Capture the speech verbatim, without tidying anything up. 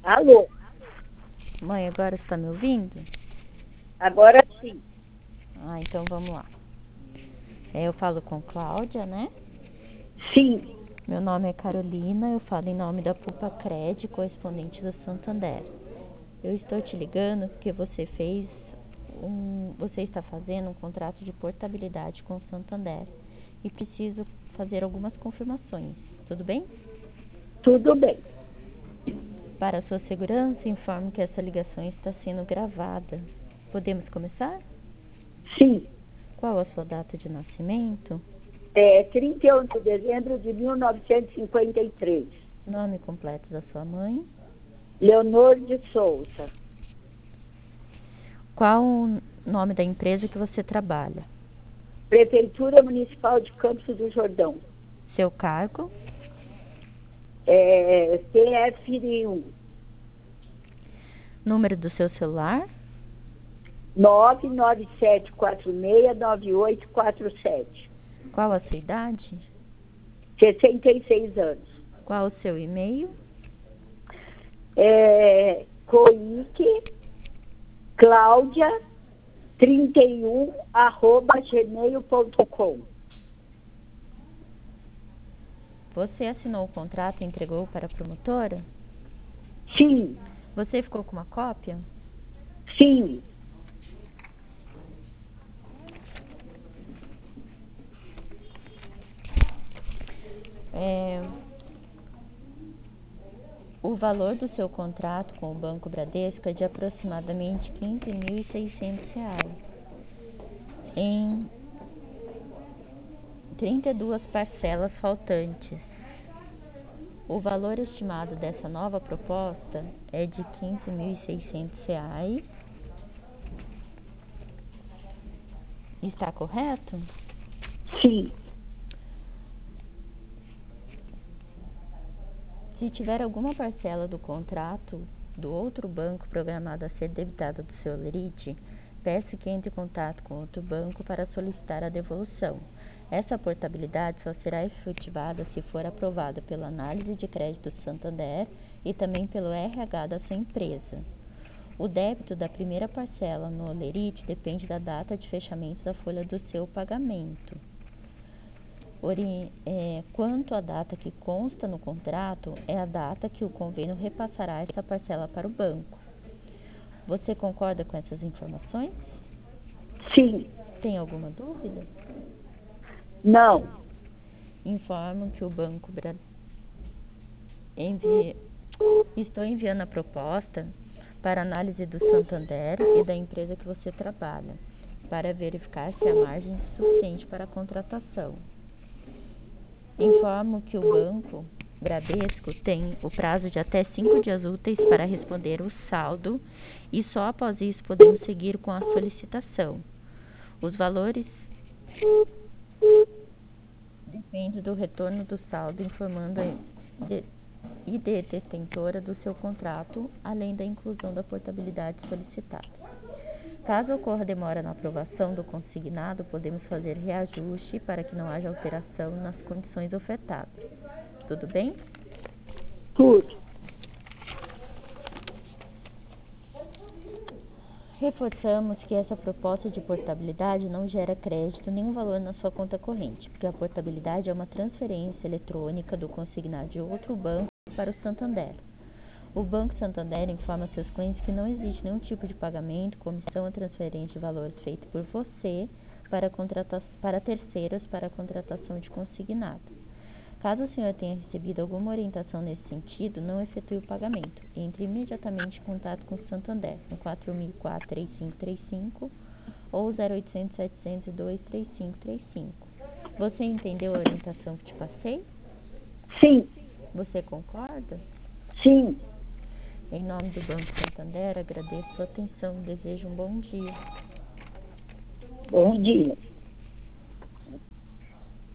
Alô? Mãe, agora você está me ouvindo? Agora sim. Ah, então vamos lá. É, eu falo com Cláudia, né? Sim. Meu nome é Carolina, eu falo em nome da Pupacred, correspondente do Santander. Eu estou te ligando porque você fez um, você está fazendo um contrato de portabilidade com o Santander e preciso fazer algumas confirmações. Tudo bem? Tudo bem. Para a sua segurança, informo que essa ligação está sendo gravada. Podemos começar? Sim. Qual a sua data de nascimento? É trinta e um de dezembro de mil novecentos e cinquenta e três. Nome completo da sua mãe? Leonor de Souza. Qual o nome da empresa que você trabalha? Prefeitura Municipal de Campos do Jordão. Seu cargo? É C F um. Número do seu celular? nove nove sete quatro seis nove oito quatro sete. Qual a sua idade? sessenta e seis anos. Qual o seu e-mail? É coic cláudia trinta e um arroba gmail ponto com. Você assinou o contrato e entregou para a promotora? Sim. Você ficou com uma cópia? Sim. É, o valor do seu contrato com o Banco Bradesco é de aproximadamente quinze mil e seiscentos reais, em trinta e duas parcelas faltantes. O valor estimado dessa nova proposta é de quinze mil e seiscentos reais. Está correto? Sim. Se tiver alguma parcela do contrato do outro banco programada a ser debitada do seu lerite, peço que entre em contato com outro banco para solicitar a devolução. Essa portabilidade só será efetivada se for aprovada pela análise de crédito do Santander e também pelo R H da sua empresa. O débito da primeira parcela no lerite depende da data de fechamento da folha do seu pagamento. Ori, é, quanto à data que consta no contrato, é a data que o convênio repassará essa parcela para o banco. Você concorda com essas informações? Sim. Tem alguma dúvida? Não. Informo que o Banco Bra... envia... Estou enviando a proposta para análise do Santander e da empresa que você trabalha, para verificar se há margem suficiente para a contratação. Informo que o Banco Bradesco tem o prazo de até cinco dias úteis para responder o saldo e só após isso podemos seguir com a solicitação. Os valores dependem do retorno do saldo, informando a I D detentora do seu contrato, além da inclusão da portabilidade solicitada. Caso ocorra demora na aprovação do consignado, podemos fazer reajuste para que não haja alteração nas condições ofertadas. Tudo bem? Tudo. Reforçamos que essa proposta de portabilidade não gera crédito nenhum valor na sua conta corrente, porque a portabilidade é uma transferência eletrônica do consignado de outro banco para o Santander. O Banco Santander informa seus clientes que não existe nenhum tipo de pagamento, comissão ou transferência de valores feito por você para, para terceiros para a contratação de consignado. Caso o senhor tenha recebido alguma orientação nesse sentido, não efetue o pagamento. Entre imediatamente em contato com o Santander no quatro mil e quatro, três cinco três cinco ou zero oitocentos, setecentos e dois, três cinco três cinco. Você entendeu a orientação que te passei? Sim. Você concorda? Sim. Em nome do Banco Santander, agradeço a sua atenção e desejo um bom dia. Bom dia.